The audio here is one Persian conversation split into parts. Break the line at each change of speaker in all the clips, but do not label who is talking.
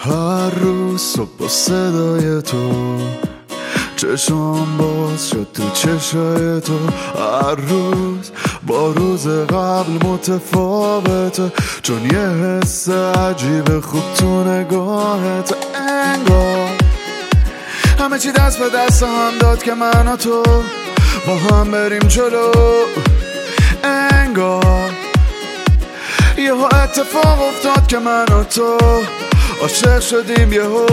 هر روز صبح با صدای تو چشم باز شد تو چشای تو. هر روز با روز قبل متفاوته، چون یه حس عجیب خوب تو نگاهت. انگار همه چی دست به دست هم داد که من و تو با هم بریم جلو. انگار یه اتفاق افتاد که من و تو عاشق شدیم یهو.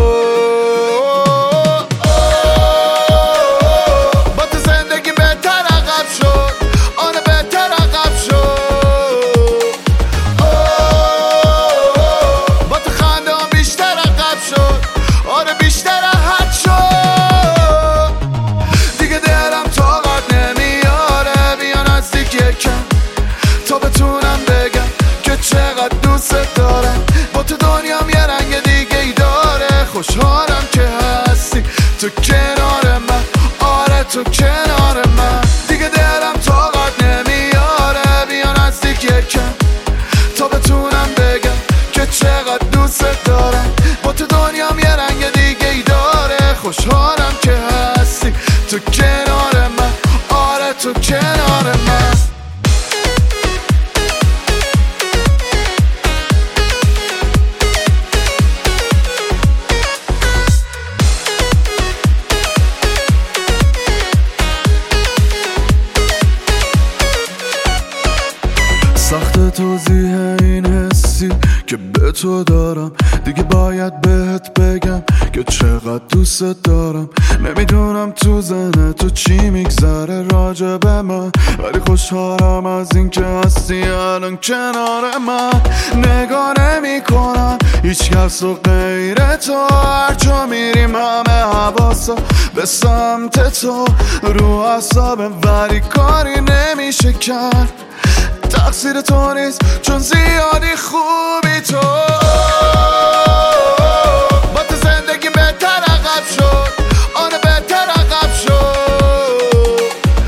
با تو زندگی بهتر عقب شد، آره بهتر عقب شد. با تو خنده هم بیشتر عقب شد، آره بیشتر راحت شد. دیگه دلم طاقت نمیاره، بیا نزدیک یکم تا بتونم بگم که چقدر دوست دارم. با تو دنیام یه رنگ دیگه ای داره، خوشحالم که هستی تو کنار من، آره تو کنار من. دیگه دلم طاقت نمیاره، بیا نزدیک یکم تا بتونم بگم که چقدر دوست دارم. با تو دنیام یه رنگ دیگه ای داره، خوشحالم که هستی تو کنار من، آره تو کنار من. سخت توضیح این حسی که به تو دارم، دیگه باید بهت بگم که چقدر دوست دارم. نمیدونم تو ذهن تو چی میگذره راجع به من، ولی خوشحالم از این که هستی الان کنار من. نگاه نمی کنم هیچ کس و غیر تو، هر جا میریم همه حواسا به سمت تو. رو اعصابم ولی کاری نمیشه کرد، تقصیر تو نیست چون زیادی خوبی تو. با تو زندگی بهتر عقب شد، آره بهتر عقب شد.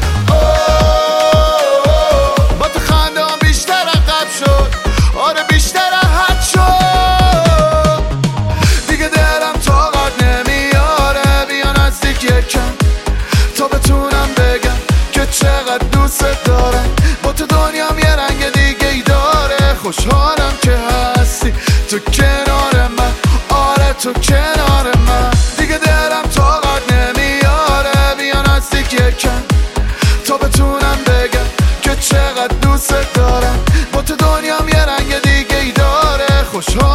با تو خنده هم بیشتر عقب شد، آره بیشتر راحت شد. دیگه دلم طاقت نمیاره، بیا نزدیک یکم تا بتونم بگم که چقدر دوست دارم. با تو دنیام یه رنگ دیگه ای داره، خوشحالم که هستی تو کنار من، آره تو کنار من. دیگه دلم طاقت نمیاره، بیا نزدیک یکم تا بتونم بگم که چقدر دوست دارم. با تو دنیام یه رنگ دیگه ای داره، خوشحالم